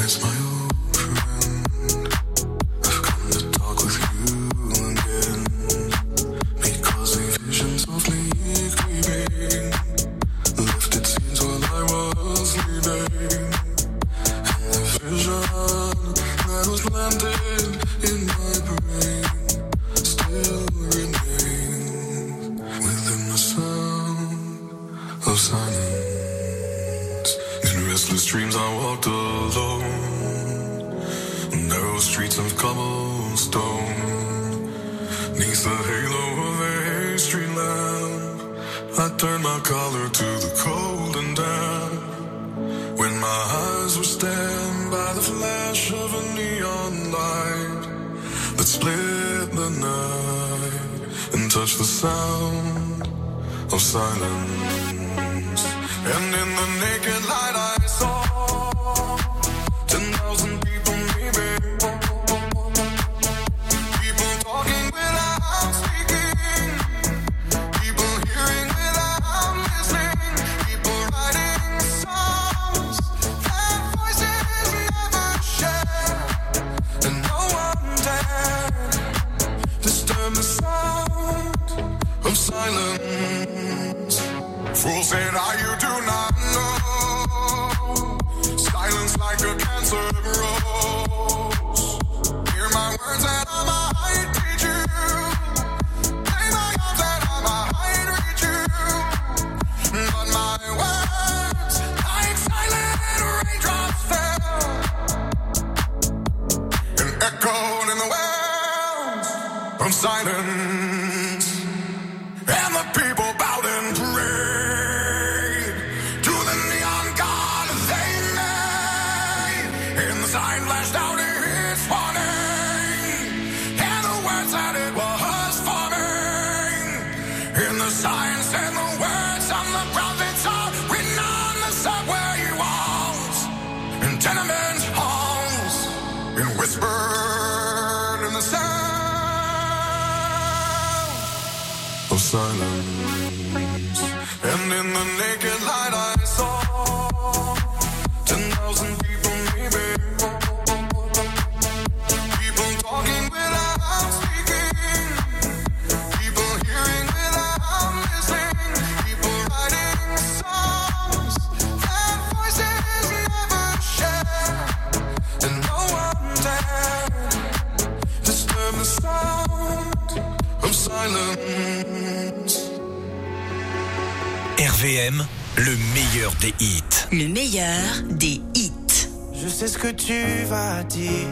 RVM, le meilleur des hits. Le meilleur des hits. Je sais ce que tu vas dire,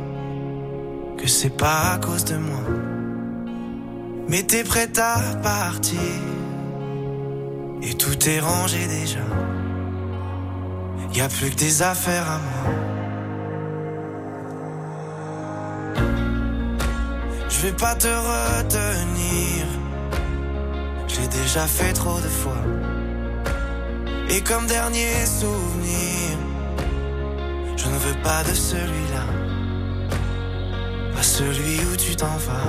que c'est pas à cause de moi. Mais t'es prête à partir, et tout est rangé déjà. Y'a plus que des affaires à moi. Je vais pas te retenir, j'ai déjà fait trop de fois. Et comme dernier souvenir, je ne veux pas de celui-là, pas celui où tu t'en vas.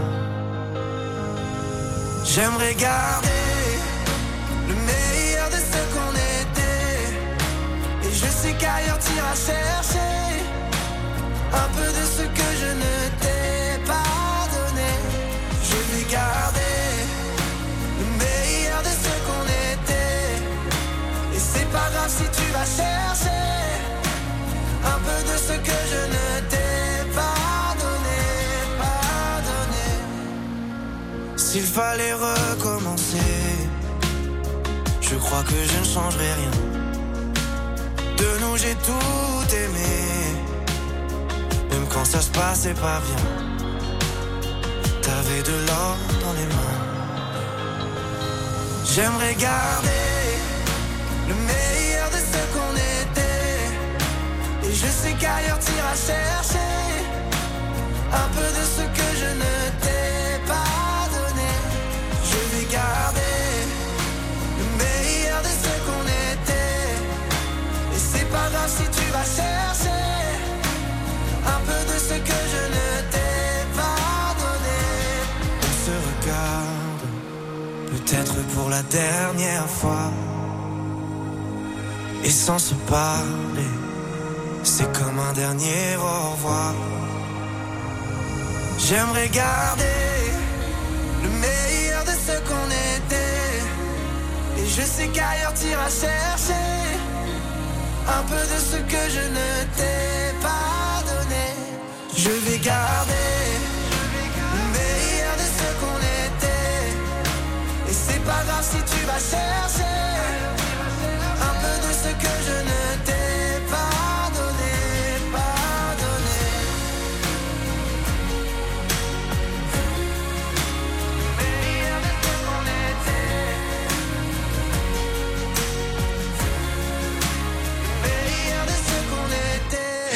J'aimerais garder le meilleur de ce qu'on était, et je sais qu'ailleurs t'iras chercher un peu de ce que je ne t'ai pas donné. Je vais garder le meilleur de ce qu'on était, et c'est pas grave si tu vas chercher un peu de ce que je ne t'ai pas donné, pas donné. S'il fallait recommencer, je crois que je ne changerai rien. De nous j'ai tout aimé, même quand ça se passait pas bien. T'avais de l'or dans les mains. J'aimerais garder le meilleur de ce qu'on était, et je sais qu'ailleurs t'iras chercher un peu de ce que je ne t'ai pas donné. Je vais garder le meilleur de ce qu'on était, et c'est pas grave si tu vas chercher un peu de ce que je ne t'ai pas donné. On se regarde, peut-être pour la dernière fois, et sans se parler, c'est comme un dernier au revoir. J'aimerais garder le meilleur de ce qu'on était. Et je sais qu'ailleurs t'iras chercher un peu de ce que je ne t'ai pas donné. Je vais garder le meilleur de ce qu'on était. Et c'est pas grave si tu vas chercher un peu de ce que je ne t'ai pas donné, pas donné. Meilleur de ce qu'on était. Meilleur de ce qu'on était.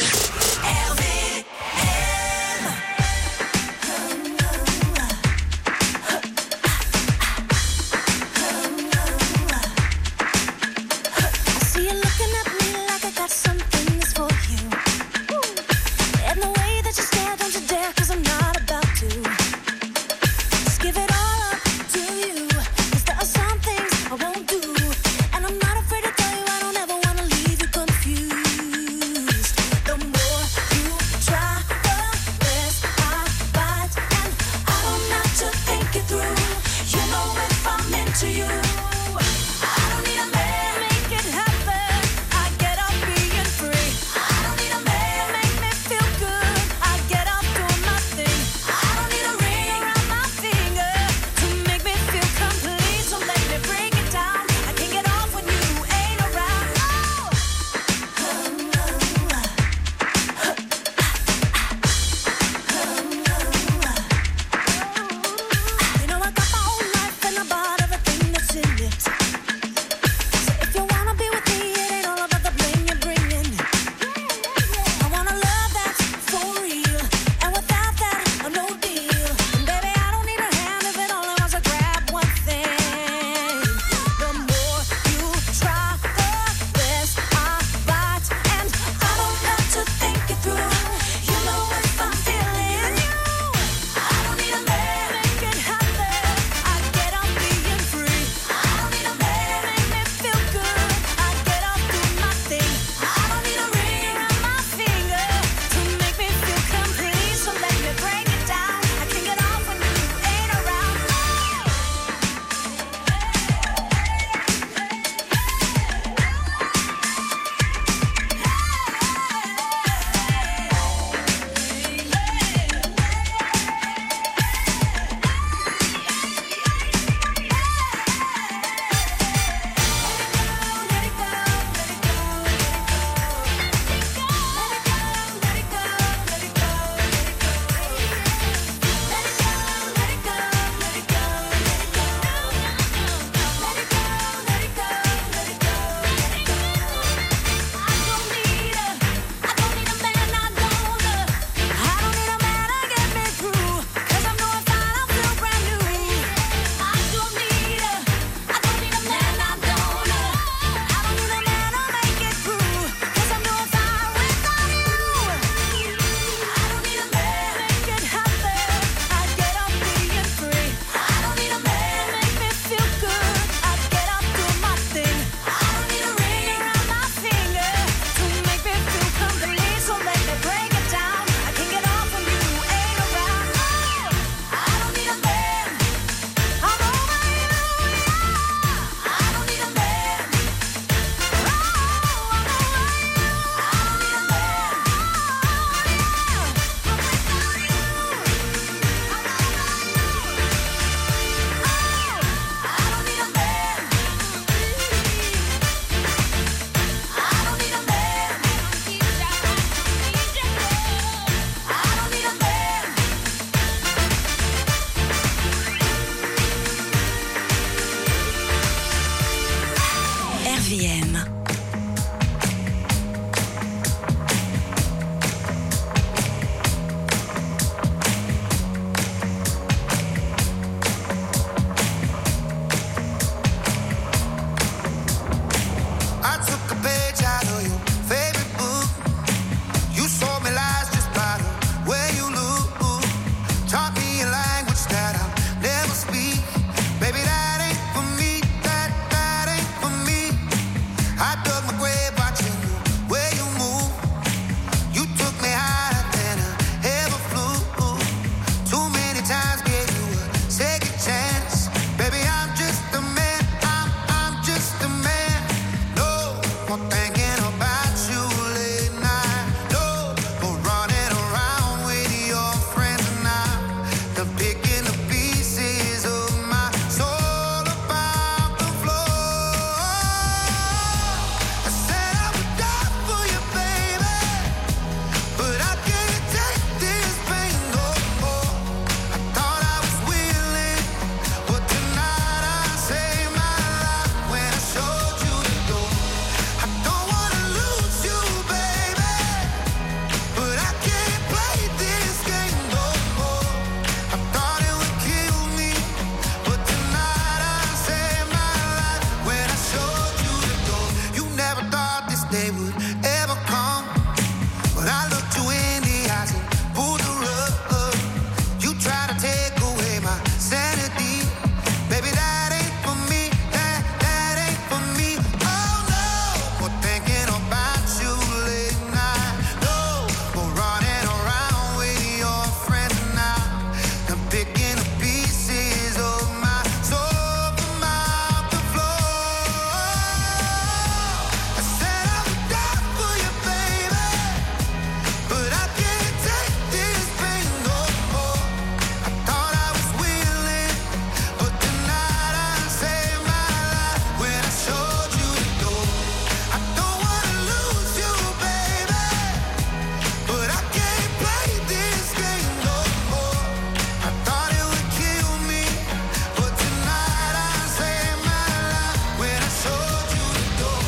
they would ever come. But I looked you in the eyes and pulled the rug. You tried to take away my sanity. Baby, that ain't for me, that ain't for me. Oh no, for thinking about you late night. No, for running around with your friends now. I'm picking the pieces of my soul from out the floor. I said I would die for you, baby, but I can't take this pain no more. I thought I was willing, but tonight I saved my life when I showed you the door. I don't wanna lose you, baby, but I can't play this game no more. I thought it would kill me, but tonight I saved my life when I showed you the door.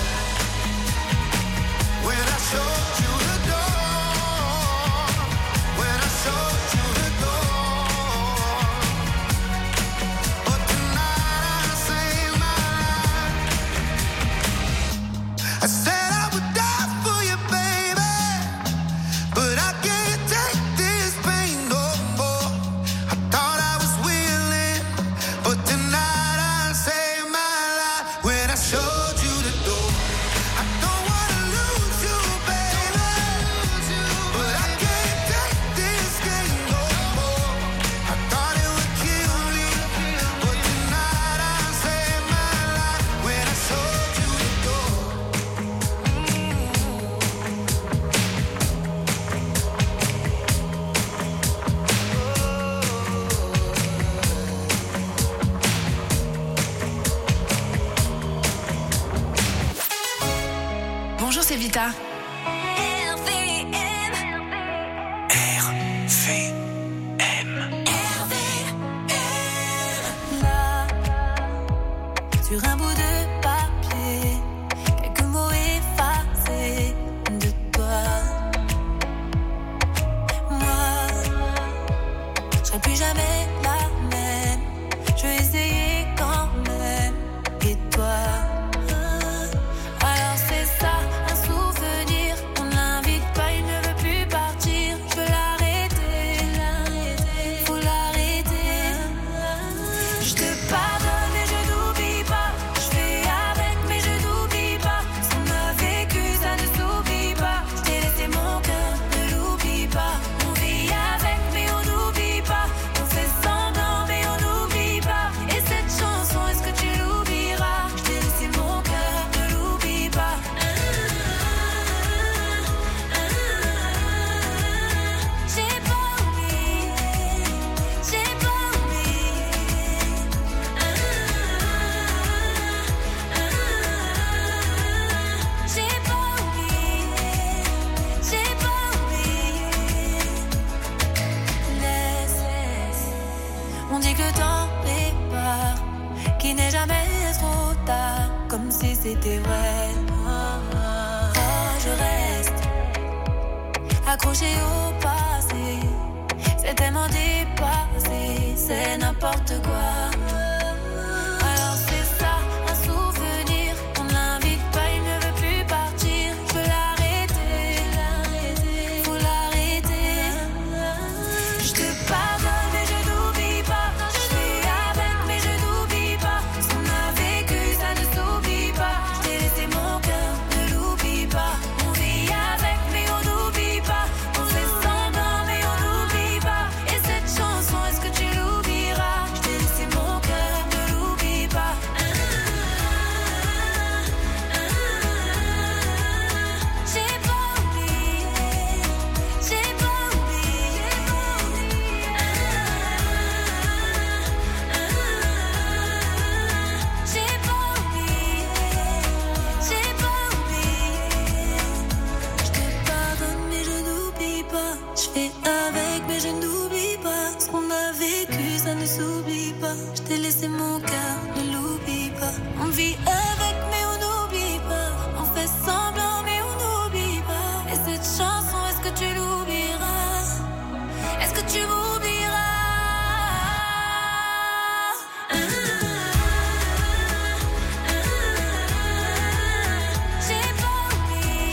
When I showed you the door. When I showed you the door. But tonight I saved my life. I said I would die for you, baby, but I can't take this pain no more. I thought I was willing, but tonight I saved my life when I showed you the door. I don't wanna lose you, baby, but I can't take this game no more. I thought it would kill me, but tonight I saved my life when I showed you the door. Bonjour, c'est Vita. Là, sur un bout de papier, quelques mots effacés de toi. Moi, je serai plus jamais la même. Je vais essayer quand même. Et toi? Alors c'est ça, un souvenir. On l'invite pas, il ne veut plus partir. Je veux l'arrêter, faut l'arrêter. Je te pardonne mais je n'oublie pas. Je fais avec mais je n'oublie pas. Ce qu'on a vécu ça ne s'oublie pas. Je t'ai laissé mon cœur, ne l'oublie pas. On vit avec mais on n'oublie pas. On fait semblant mais on n'oublie pas. Et cette chanson, est-ce que tu l'oublieras? Je t'ai laissé mon cœur, ne l'oublie pas. J'ai pas oublié, j'ai pas oublié. J'ai pas oublié, j'ai pas oublié. Laisse, on dit que le temps répare, qu'il n'est jamais trop tard, comme si c'était vrai. Oh, je reste accroché au passé, c'est tellement dépassé, c'est n'importe quoi. Alors c'est ça, un souvenir, on l'invite pas, il ne veut plus partir. Je veux l'arrêter, faut l'arrêter. Je te pardonne mais je n'oublie pas. Je fais avec mais je n'oublie pas. Ce qu'on a vécu ça ne s'oublie pas. Je t'ai laissé mon cœur, ne l'oublie pas. On vit avec mais on n'oublie pas. On fait semblant mais on n'oublie pas. Et cette chanson, est-ce que tu l'oublieras? Je t'ai laissé mon cœur, ne l'oublie pas. J'ai pas oublié, j'ai pas oublié. J'ai pas oublié, j'ai pas oublié. Je te pardonne mais je n'oublie pas. Je fais avec mais je n'oublie pas. Ce qu'on a vécu ça ne s'oublie pas. Je t'ai laissé mon cœur, ne l'oublie pas. On vit avec mais on n'oublie pas. On fait semblant mais on n'oublie pas. Et cette chanson, est-ce que tu l'oublieras? Est-ce que tu m'oublieras? J'ai pas oublié,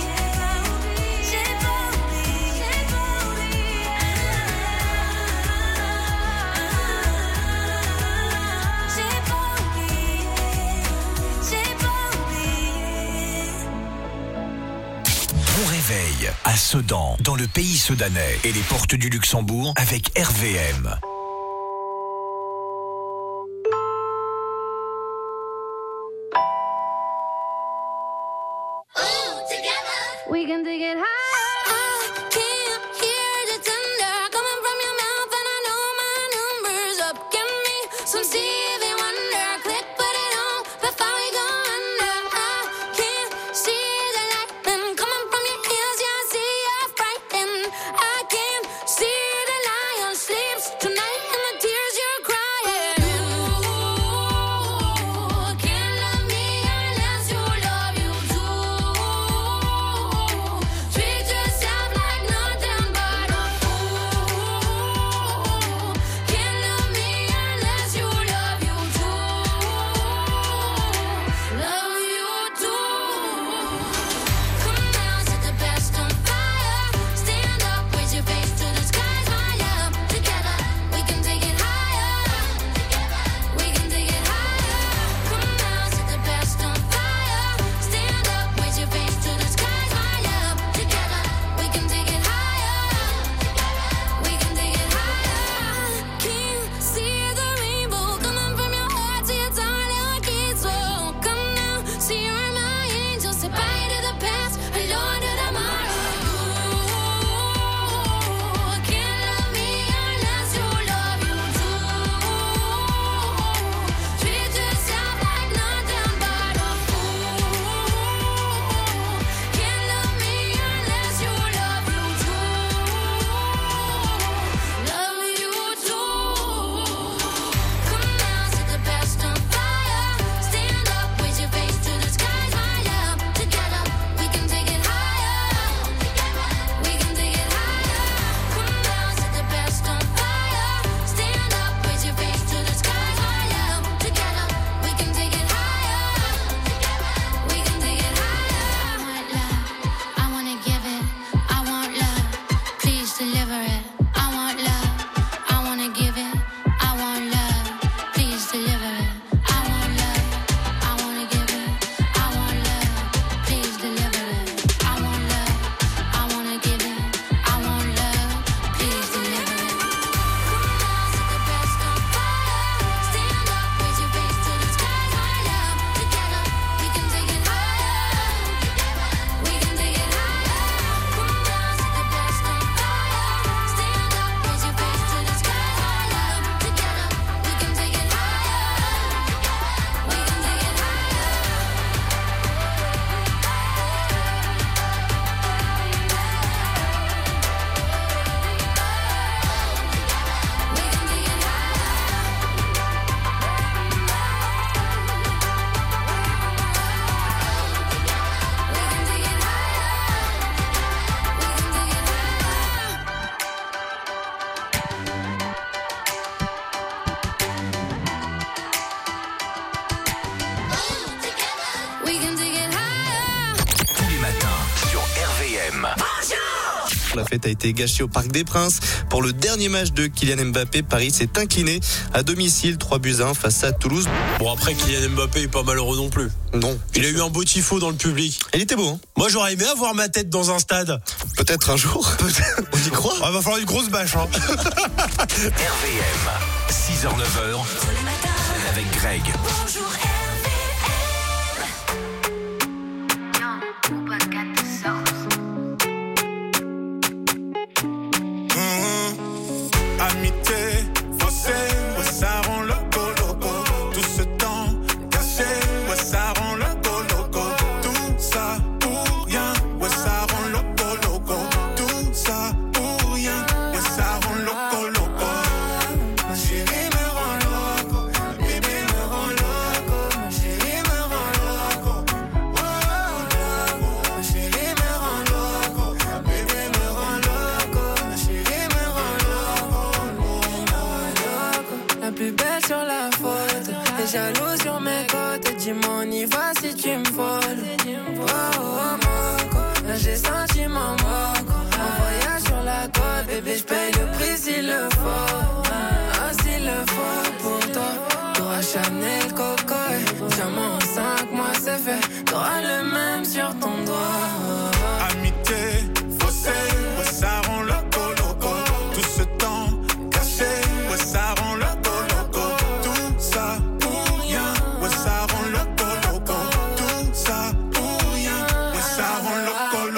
réveil à Sedan, dans le pays sedanais et les portes du Luxembourg avec RVM. We can take it high. La fête a été gâchée au Parc des Princes. Pour le dernier match de Kylian Mbappé, Paris s'est incliné à domicile 3-1 face à Toulouse. Bon, après, Kylian Mbappé est pas malheureux non plus. Non. Il a eu un beau tifo dans le public. Il était beau, hein. Moi, j'aurais aimé avoir ma tête dans un stade. Peut-être un jour. On y croit. Il va falloir une grosse bâche, hein. RVM, 6h-9h, avec Greg. Bonjour Amitié, faussée, ouais, ça rend loco. Tout ce temps caché, ouais, ça rend loco. Tout ça pour rien, ouais, ça rend loco. Tout ça pour rien, ouais, ça rend loco. Ma chérie me rend loco, bébé me rend loco. Ma chérie me rend loco, ma chérie me rend loco, bébé me rend loco. Ma chérie me rend loco. La plus belle sur la photo, t'es jaloux sur mes côtes. Dis-moi on y va si tu me voles. Moco, là j'ai senti mon moco. En voyage sur la côte, bébé j'paye le prix s'il le faut. Ah s'il le faut pour toi. T'auras Chanel, Coco et diamant en 5 mois c'est fait. T'auras le même sur ton doigt. Amitié,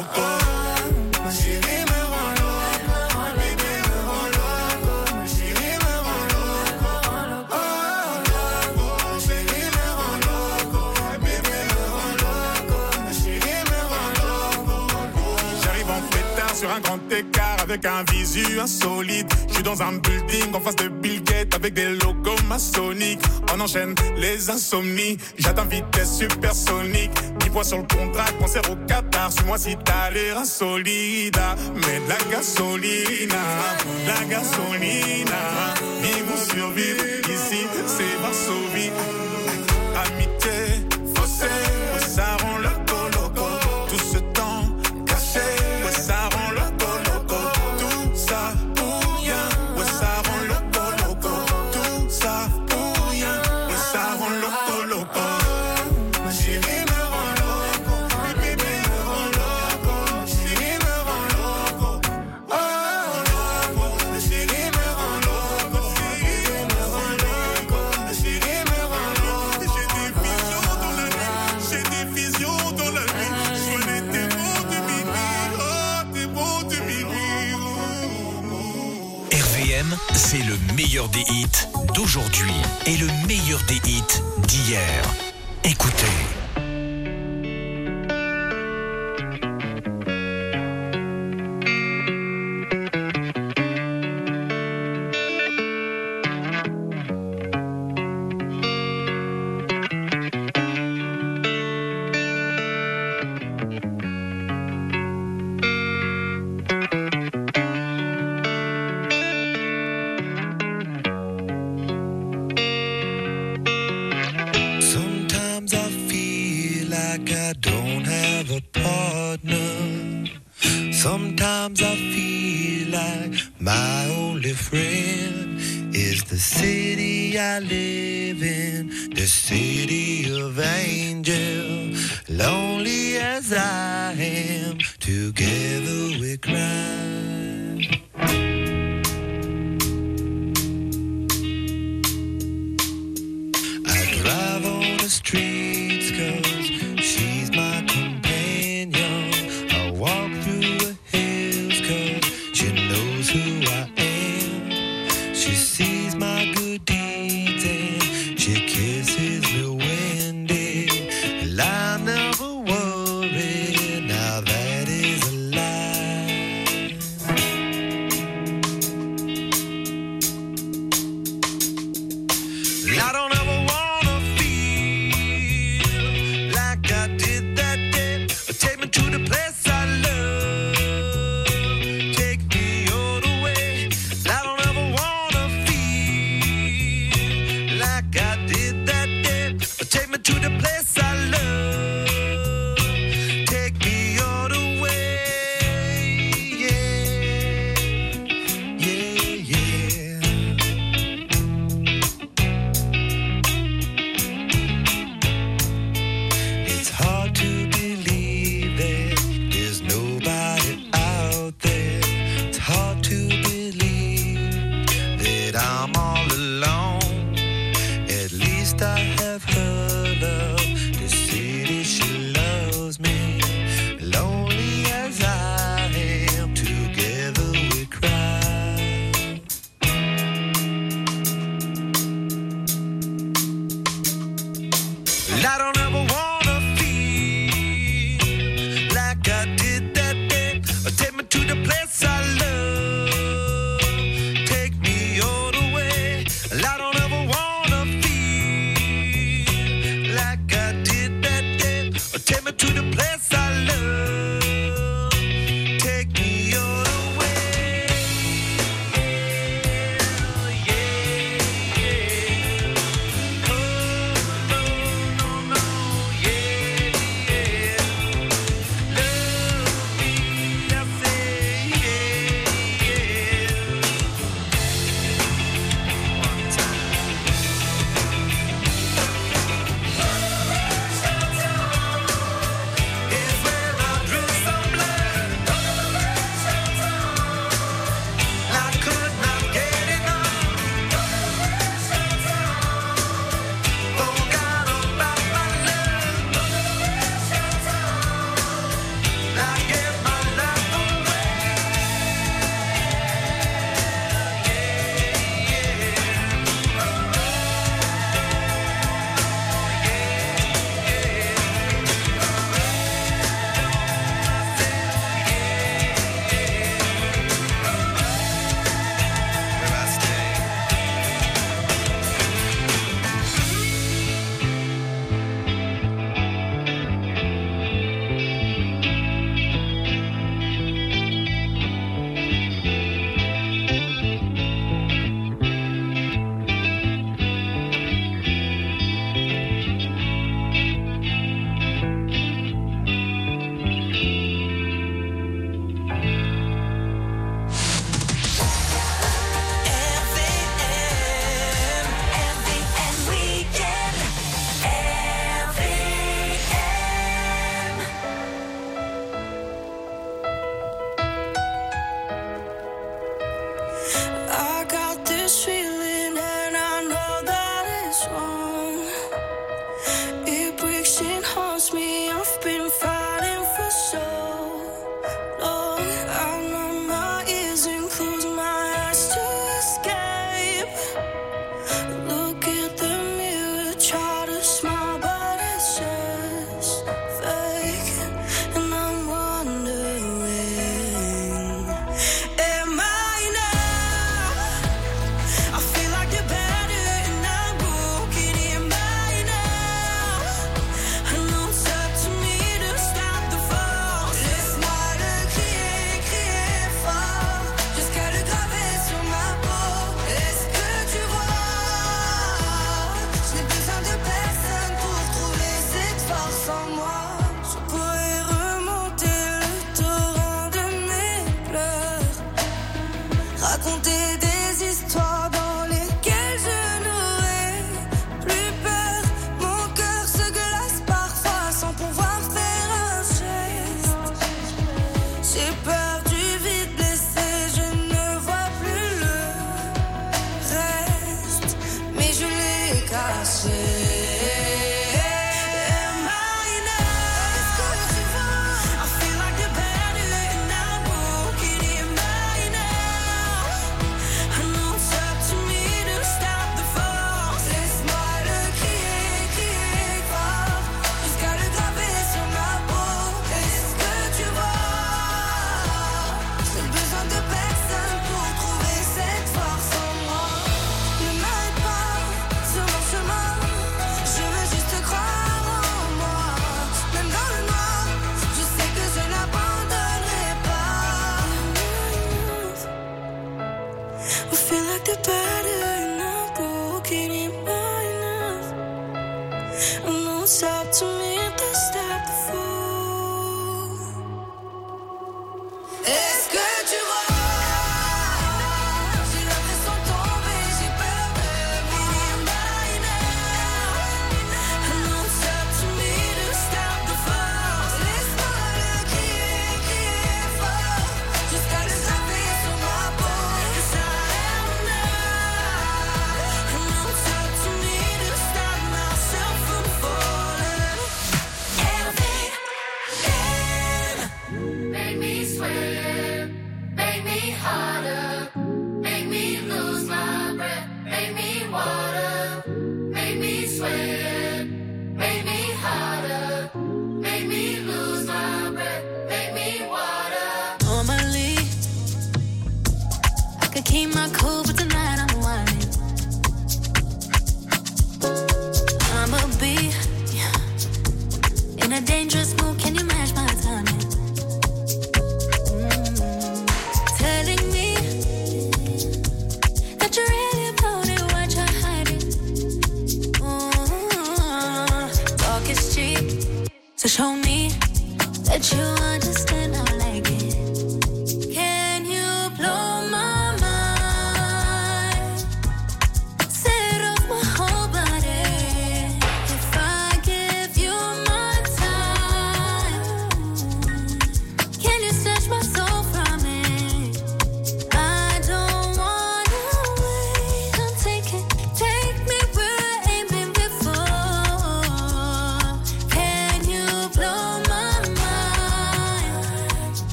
loco. Ma chérie me rend loco. Bébé me rend loco. Ma chérie me rend loco. Oh, loco. Ma chérie me rend loco. Bébé me rend loco. Ma chérie me rend loco. J'arrive en pétard sur un grand écart avec un visu insolite. Je suis dans un building en face de Bill Gates avec des logos maçonniques. On enchaîne les insomnies. J'atteins vitesse supersonique. 10 points sur le contrat, concert au Qatar. Suis-moi si t'as l'air insolide. Mais de la gasolina, la gasolina. Vivre ou survivre, ici c'est Varsovie. Amitié, fossé, ouais, ça rend loco, loco. Tout ce temps caché, ouais, ça rend loco, loco. Tout ça pour rien, ouais, ça rend loco, loco. Tout ça pour rien, ouais, ça rend loco, loco. Ma chérie me rend loco. Bébé me rend loco. Ma chérie me rend loco. Oh, loco. Ma chérie me rend loco. Bébé me rend loco. Ma chérie me rend loco. J'ai des visions dans la nuit. J'ai des visions dans la nuit. Je vois les démons de minuit. Oh, démons de minuit. RVM, c'est le meilleur des hits d'aujourd'hui et le meilleur des hits d'hier. Écoutez. Sometimes I feel like I don't have a partner. Sometimes I feel like my only friend is the city I live in, the city of angels. Lonely as I am, together we cry. I drive on the streets 'cause she's my companion. I walk through the hills 'cause she knows who I am. She sees my good deeds and she kisses me windy. And I never worry, now that is a lie.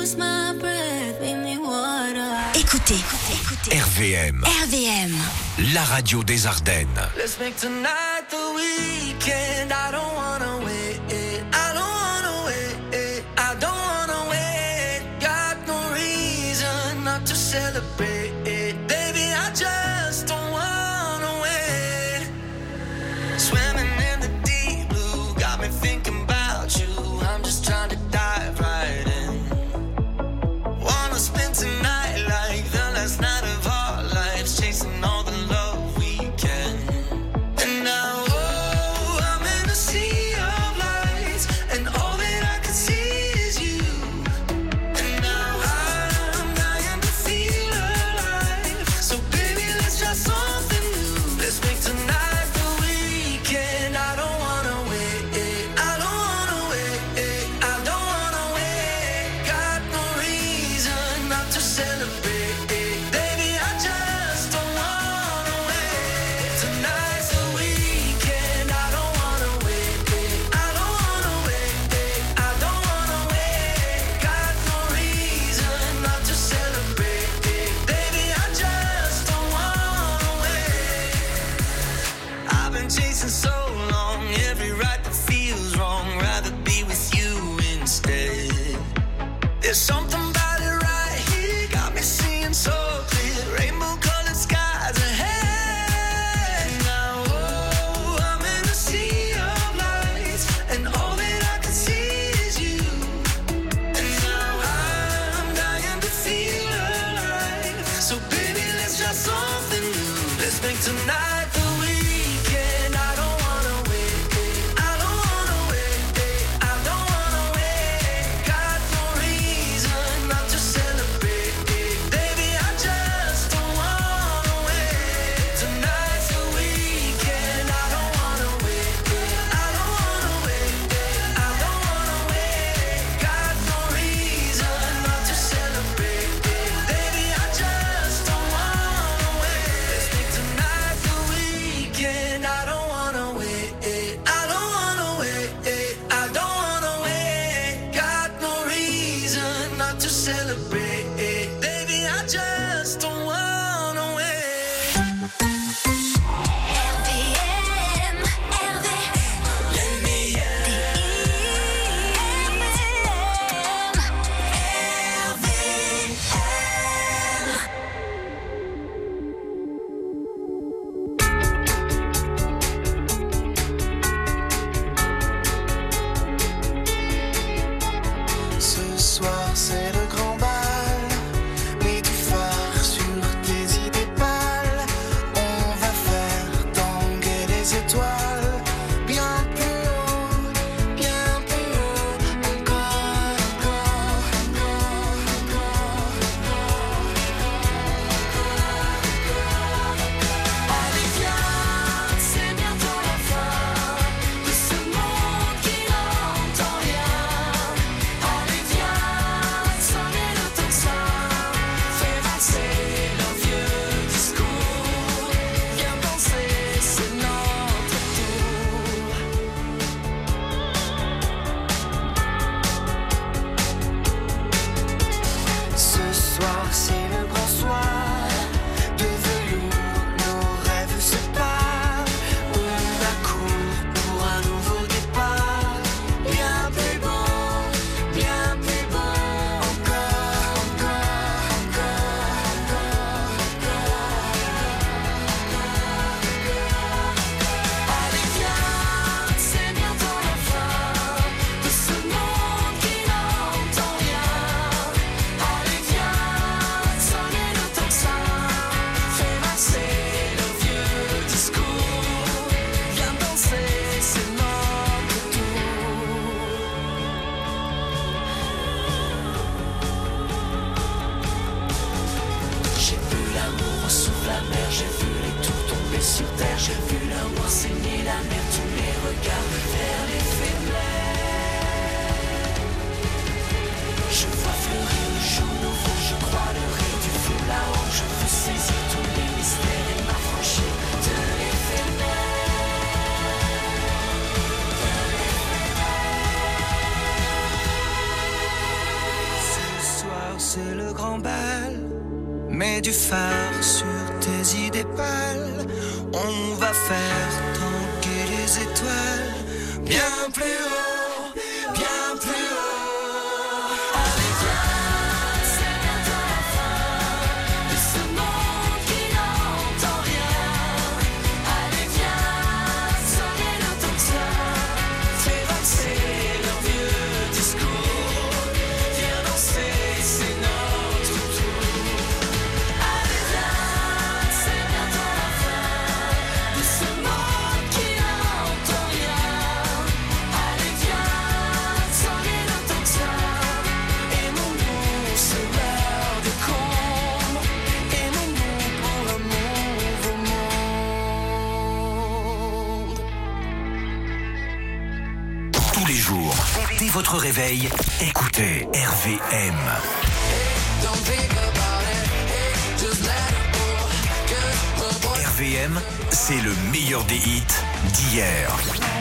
lose my breath, make me water. Écoutez. RVM, la radio des Ardennes. Let's make tonight the weekend. I don't wanna wait. I don't wanna wait. I don't wanna wait. Got no reason not to celebrate. Baby, I just don't wanna wait. Swimming in the deep blue got me thinking about you. I'm just trying to dive right in. Wanna spend tonight like the last night of our lives, chasing all the love we can. And now, oh, I'm in a sea of lights, and all that I can see is you. And now I'm dying to feel alive. So baby, let's try something new. Let's make tonight the weekend. I don't wanna wait. I don't wanna wait. I don't wanna wait. Got no reason not to celebrate. Baby, I just don't wanna wait. Tonight's the weekend. I don't wanna wait. I don't wanna wait. I don't wanna wait. Got no reason not to celebrate. Baby, I just don't wanna wait. I've been chasing so long, every right that feels wrong. Rather be with you instead. There's something about it right here, got me seeing so clear. Rainbow-colored skies ahead. Now, oh, I'm in a sea of lights, and all that I can see is you. And now I'm dying to feel alive. So baby, let's try something new. Let's make tonight the weekend. I don't wanna wait. I don't wanna wait. I don't wanna wait. Got no reason not to celebrate. Baby, I just don't wanna wait. Tonight's the weekend. I don't wanna wait. I don't wanna wait. I don't wanna wait. Got no reason not to celebrate. Baby, I just don't wanna wait. Let's make tonight the weekend. I don't wanna wait. I don't wanna wait. I don't wanna wait. Got no reason not to celebrate. Baby, I just don't wanna wait. RVM, Let me Ce soir c'est le grand bal, mets du phare sur tes idées pâles. On va faire tanguer les étoiles, bien plus haut, encore, encore, Allez viens, c'est bientôt la fin de ce monde qui n'entend rien. Allez viens, sonner le tocsin, fais valser leur vieux discours. Viens danser, c'est notre tour. Ce soir c'est le grand soir, de velours nos rêves se parent. On accourt pour un nouveau départ, bien plus beau, encore, Allez viens, c'est bientôt la fin de ce monde qui n'entend rien. Allez viens, sonner le tocsin, fais valser le vieux discours. Viens danser, c'est notre tour. J'ai vu l'amour sous la mer, j'ai vu les tours tomber sur terre, j'ai vu l'amour saigner la mer, tous les regards vers les faiblesses. Je vois fleurir le jour nouveau, je crois le rire du feu là-haut, je veux saisir tous les mystères et m'affranchir de l'éphémère. Ce soir c'est le grand bal. Mets du phare sur tes idées pâles. On va faire tanguer les étoiles. Bien plus haut, bien plus haut. Allez viens, c'est bientôt la fin de ce monde qui n'entend rien. Allez viens, soyez le tocsin. Fais valser leur vieux discours. Viens danser, c'est notre tour. Allez viens, c'est bientôt la fin de ce monde qui n'entend rien. Allez viens, soyez le tocsin. Aimons-nous, c'est l'heure des combres. Aimons-nous pour l'amour au monde. Tous les jours, dès votre réveil, écoutez RVM. Don't think about it, hey, just let it go. 'Cause my boy RVM, c'est le meilleur des hits d'hier.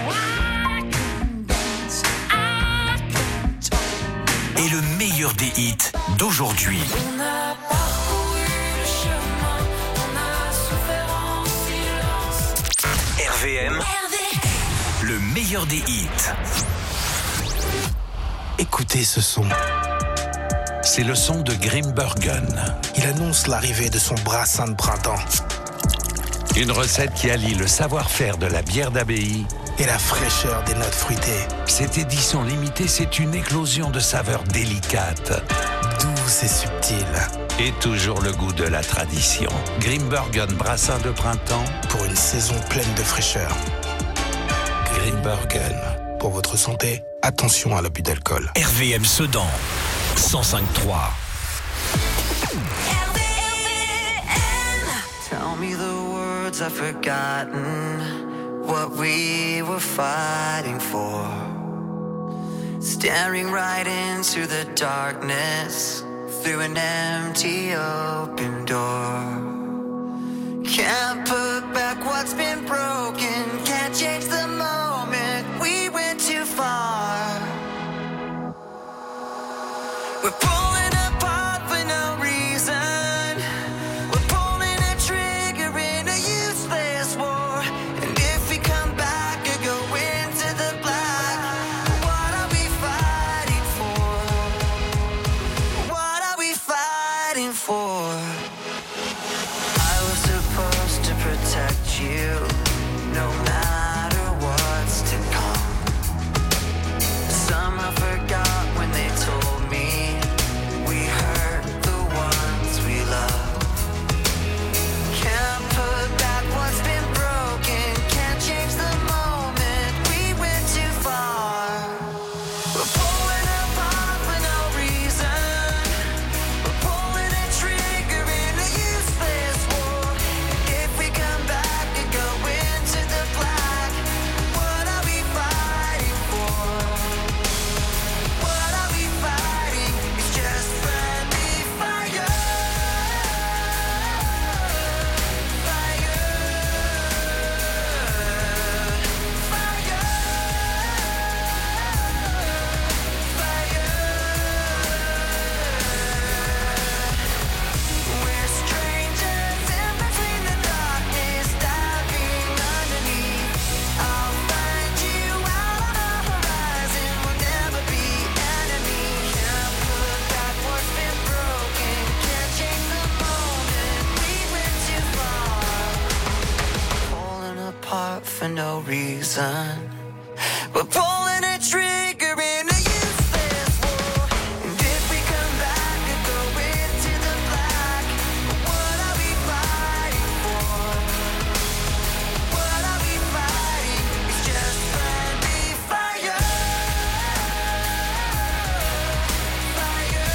Et le meilleur des hits d'aujourd'hui. On a parcouru le chemin, on a souffert en silence. RVM, le meilleur des hits. Écoutez ce son. C'est le son de Grimbergen. Il annonce l'arrivée de son brassin de printemps Une recette qui allie le savoir-faire de la bière d'abbaye. et la fraîcheur des notes fruitées. Cette édition limitée, c'est une éclosion de saveurs délicates. Douce et subtile. Et toujours le goût de la tradition. Grimbergen brassin de printemps. Pour une saison pleine de fraîcheur. Grimbergen. Pour votre santé, attention à l'abus d'alcool. RVM Sedan, 105.3. Tell me the words I've forgotten, what we were fighting for. Staring right into the darkness, through an empty open door. Can't put back what's been broken, can't change the moment, we went too far. We're pulling apart for no reason. We're pulling a trigger in a useless war. And if we come back and go into the black, what are we fighting for? What are we fighting for? I was supposed to protect you, no matter what's to come. Somehow forgot when they told me we hurt the ones we love. Can't put back what's been broken, can't change the moment, we went too far. We're pulling apart for no reason. We're pulling a trigger in a useless war. If we come back and go into the black, what are we fighting for? What are we fighting? It's just friendly fire. Fire. We're strangers in between the darkness, diving underneath. I'll find you out on the horizon, we'll never be enemies. Can't put back what's been broken, can't change the moment, we went too far. Pulling apart for no reason. We're pulling a trigger in a useless war. And if we come back and go into the black, what are we fighting for? What are we fighting? It's just friendly fire. Fire.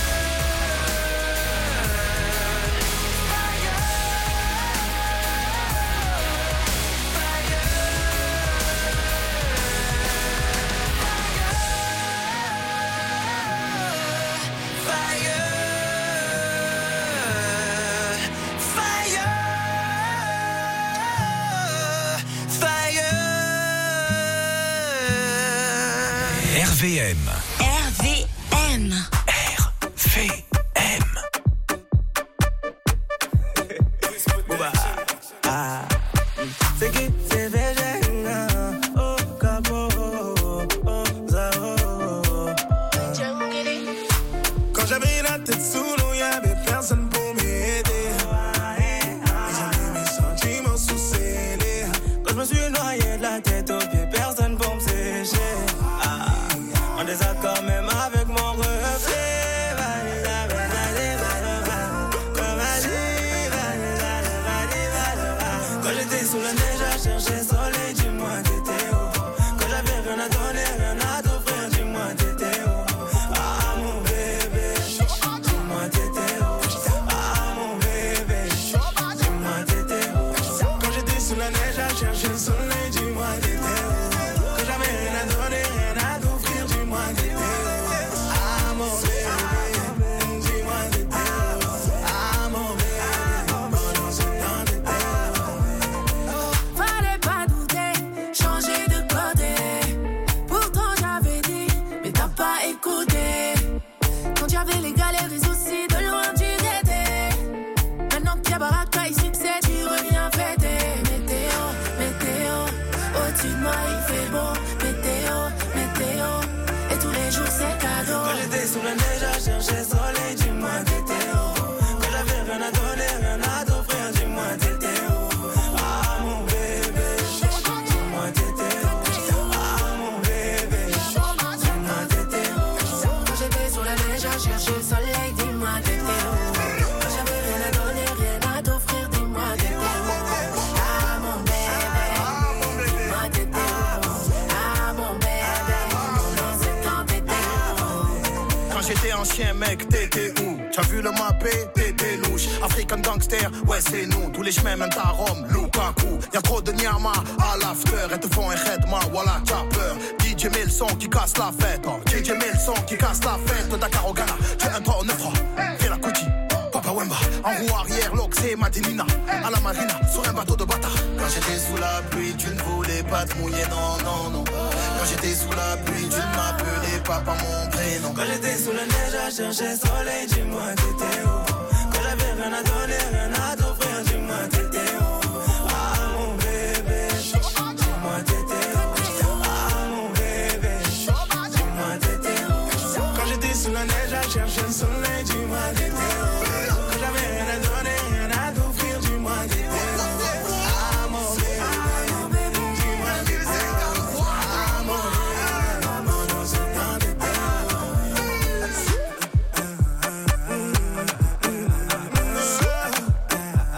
RVM. RVM. RVM. chien mec, t'étais où? T'as vu le mappé? T'étais louche. African gangster, ouais c'est nous. Tous les chemins mènent à Rome, Lukaku. Y'a trop de nyama à l'after. Elles te font un khedma, voilà t'as peur. DJ met le son qui casse la fête. Oh, DJ met le son qui casse la fête. Dakar au Ghana, tu es un 3 en 9-3. Fais la Kuti, Papa Wemba. En roue arrière, l'Oxé, Madinina. À la marina, sur un bateau de bâtard. Quand j'étais sous la pluie, tu ne voulais pas te mouiller, non, non, non. Quand j'étais sous la pluie, tu ne m'appelais pas par mon prénom. Quand j'étais sous la neige, à chercher soleil, dis-moi t'étais où? Quand j'avais rien à donner, rien à t'offrir, dis-moi t'étais où? Ah mon bébé, dis-moi t'étais où? Ah mon bébé, dis-moi t'étais où? Quand j'étais sous la neige, à chercher le soleil, dis-moi t'étais où? Quand j'avais rien à donner, rien à t'offrir, dis-moi t'étais où? Ah mon bébé, dis-moi t'étais où? Ah mon bébé, maman, non c'est tant t'étais où?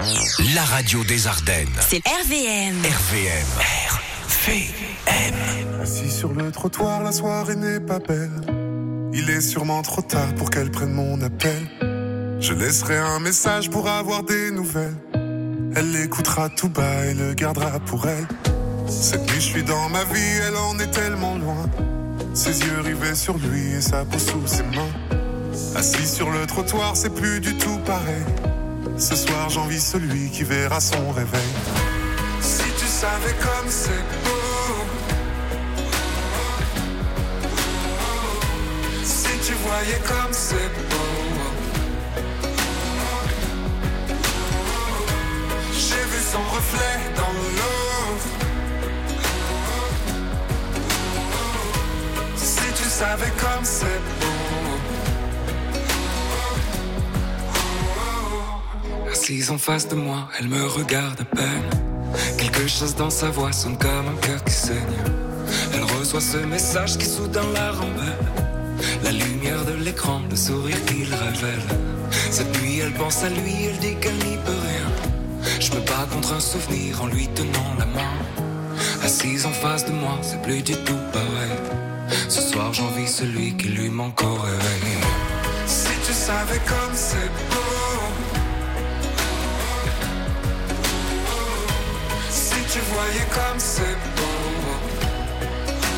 La radio des Ardennes. C'est RVM. RVM. RVM. Assis sur le trottoir, la soirée n'est pas belle. Il est sûrement trop tard pour qu'elle prenne mon appel. Je laisserai un message pour avoir des nouvelles. Elle l'écoutera tout bas et le gardera pour elle. Cette nuit je suis dans ma vie, elle en est tellement loin. Ses yeux rivés sur lui et sa peau sous ses mains. Assis sur le trottoir, c'est plus du tout pareil. Ce soir j'envie celui qui verra son réveil. Si tu savais comme c'est beau, si tu voyais comme c'est beau, j'ai vu son reflet dans l'eau. Si tu savais comme c'est beau. Assise en face de moi, elle me regarde à peine. Quelque chose dans sa voix sonne comme un cœur qui saigne. Elle reçoit ce message qui soudain la rembelle. La lumière de l'écran, le sourire qu'il révèle. Cette nuit elle pense à lui, elle dit qu'elle n'y peut rien. Je me bats contre un souvenir en lui tenant la main. Assise en face de moi, c'est plus du tout pareil. Ce soir j'envie celui qui lui manque au réveil. Si tu savais comme c'est beau, tu voyais comme c'est beau,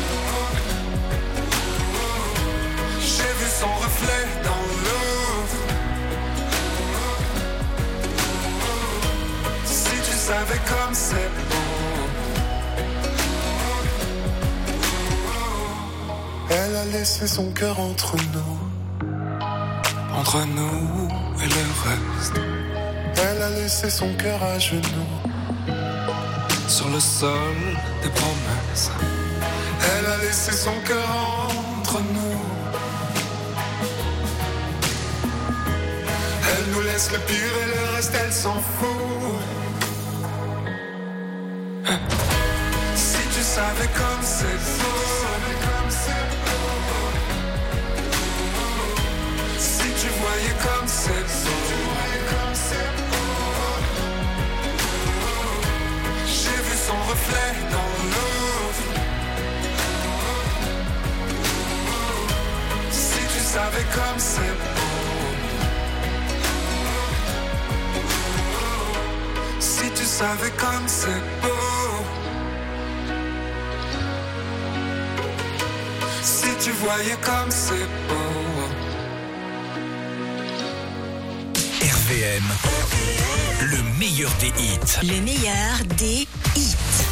j'ai vu son reflet dans l'eau. Si tu savais comme c'est beau. Elle a laissé son cœur entre nous et le reste. Elle a laissé son cœur à genoux sur le sol des promesses. Elle a laissé son cœur entre nous. Elle nous laisse le pire et le reste elle s'en fout. Si tu savais comme c'est beau, si tu voyais comme c'est beau. Son reflet dans l'eau. Si tu savais comme c'est beau. Si tu savais comme c'est beau. Si tu voyais comme c'est beau. RVM, le meilleur des hits. Le meilleur des hits.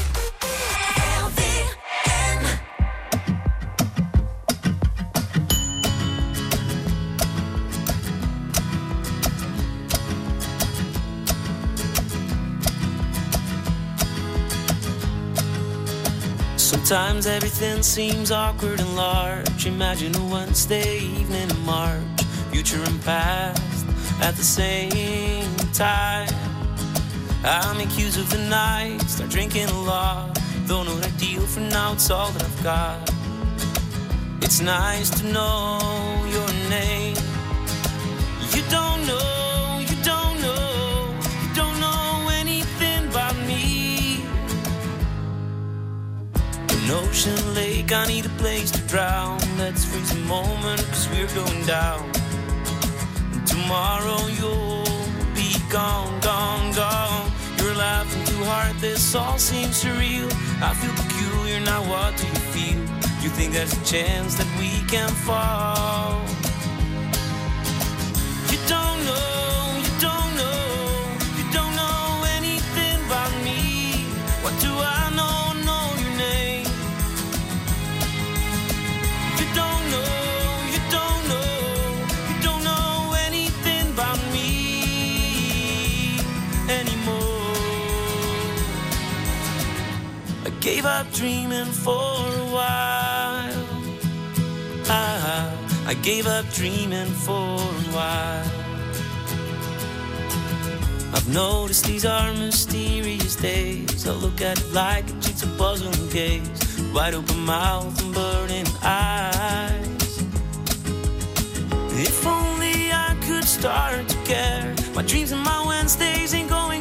Sometimes everything seems awkward and large. Imagine a Wednesday evening in March. Future and past at the same time. I make use of the night, start drinking a lot. Though not ideal for now, it's all that I've got. It's nice to know your name. You don't know, you don't know, you don't know anything about me. An ocean lake, I need a place to drown. Let's freeze a moment, cause we're going down. And tomorrow you'll be gone, gone, gone. You're laughing too hard, this all seems surreal. I feel peculiar, now what do you feel? You think there's a chance that we can fall? You don't know, you don't know, you don't know anything about me. What do I know your name? You don't know, you don't know, you don't know anything about me anymore. I gave up dreaming for a while. I gave up dreaming for a while. I've noticed these are mysterious days. I look at it like a jigsaw puzzle and gaze. Wide open mouth and burning eyes. If only I could start to care. My dreams and my Wednesdays ain't going